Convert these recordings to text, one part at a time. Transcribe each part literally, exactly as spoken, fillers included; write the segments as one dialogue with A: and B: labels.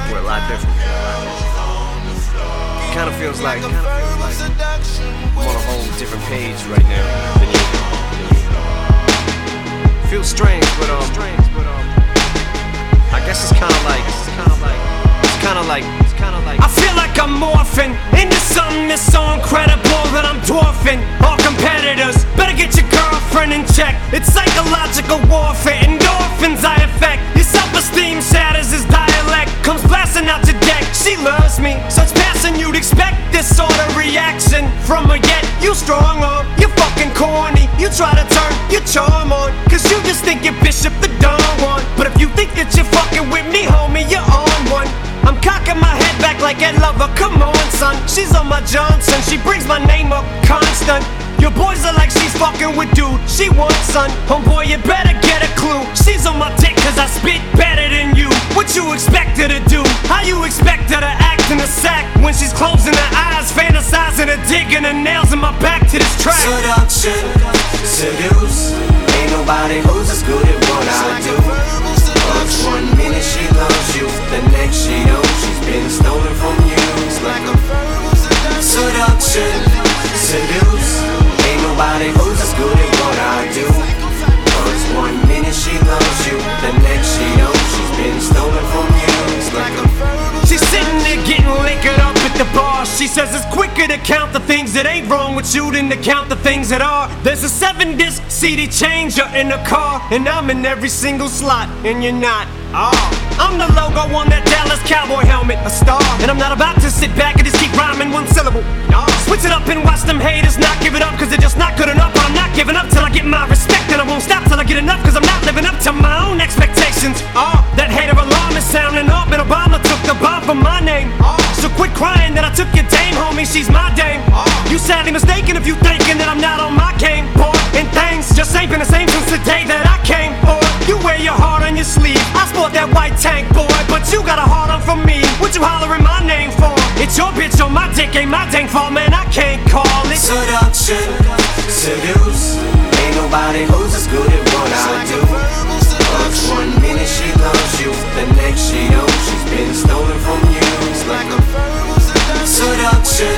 A: We're a lot different. It kind of feels like, kind of feels like I'm on a whole different page right now than you. Feels strange, but um, I guess it's kind of like, it's kind of like, it's kind of like, it's kind of like.
B: I feel like I'm morphing into something that's so incredible that I'm dwarfing all competitors. Better get your girlfriend in check. It's psychological warfare, endorphins I affect. Your self-esteem shatters as dialect comes blasting out your deck. She loves me, such passion you'd expect this sort of reaction from her. Yet you strong on, you're fucking corny. You try to turn your charm on, cause you just think you're Bishop the Don Juan. But if you think that you're fucking with me, homie, you're on one. I'm cocking my head back like Ed Lover, come on son. She's on my Johnson, she brings my name up constant. Your boys are like she's fucking with dude she wants, son. Homeboy, you better get a clue. She's on my dick cause I spit better than you. What you expect her to do? How you expect her to act in a sack when she's closing her eyes, fantasizing her dick and her nails in my back to this track?
C: Seduction, seduce. Ain't nobody who's as good at what I do. Cause one minute she loves you, the next she don't. She's been stolen from you. It's like a seduction, seduce. Ain't nobody who's as good at what I do. Cause one minute she loves you, the next she don't. She's been stolen from you. It's like a
B: she's sitting there getting liquored up at the bar. She says it's quicker to count the things that ain't wrong with you than to count the things that are. There's a seven disc C D changer in the car, and I'm in every single slot, and you're not. Oh, I'm the logo on that Dallas Cowboy helmet, a star. And I'm not about to sit back and just keep rhyming one syllable. No. Switch it up and watch them haters not give it up, cause they're just not good enough. But I'm not giving up till I get my respect, and I won't stop till I get enough, cause I'm not living up to my own expectations. Oh, that hater alarm is sounding up, and Obama took the bomb from my name. Oh, so quit crying that I took your dame, homie, she's my dame. Oh, you sadly mistaken if you thinking that I'm not on my game, boy. And things just ain't been the same since the day that I came, boy. You wear your heart on your sleeve, I sport that white tank, boy, but you got a heart on for me. What you hollering my name for? It's your bitch on my dick, ain't my dang fault, man, I can't call it
C: seduction, seduce. Ain't nobody who's as good at what I do. Cause one minute she loves you, the next she don't. She's been stolen from you. It's like a seduction,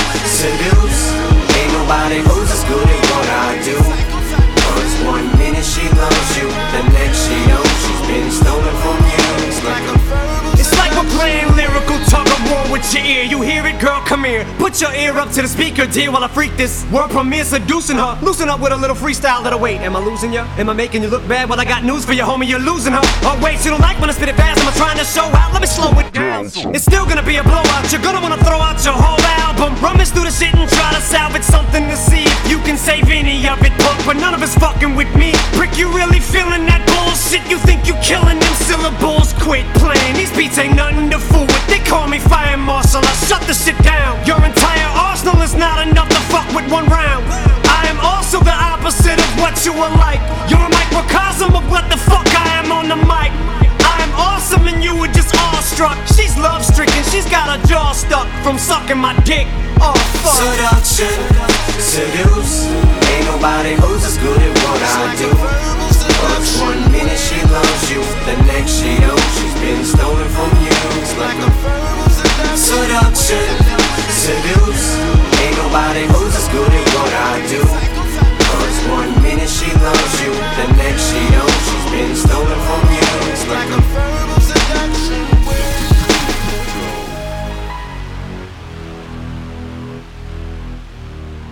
C: seduce. Ain't nobody who's as good at what I do. Cause one minute she loves you, the next she don't. She's been stolen from you. It's like a
B: it's like we're playing lyrical tug of war with your ear. You hear it, girl, come here. Put your ear up to the speaker, dear, while I freak this world premiere, seducing her. Loosen up with a little freestyle that'll wait. Am I losing ya? Am I making you look bad? Well, I got news for you, homie, you're losing her. Oh wait, you don't like when I spit it fast? Am I trying to show out? Let me slow it down. It's still gonna be a blowout. You're gonna wanna throw out your whole album. Rummage through the shit and try to salvage something to see if you can save any of it, punk. But none of it's fucking with me. Prick, you really feeling that bullshit? You think you killing them syllables? Quit playing, these beats ain't nothing to fool with. They call me fire marshal, I shut the shit down. Your entire arsenal is not enough to fuck with one round. I am also the opposite of what you are like. You're a microcosm of what the fuck I am on the mic. I am awesome and you were just awestruck. She's love stricken, she's got her jaw stuck from sucking my dick. Oh fuck.
C: Seduction, seduce. Ain't nobody who's as good at what I do. Cause one minute she loves you, the next she don't. She's been stolen from you. It's like a seduction, seduce.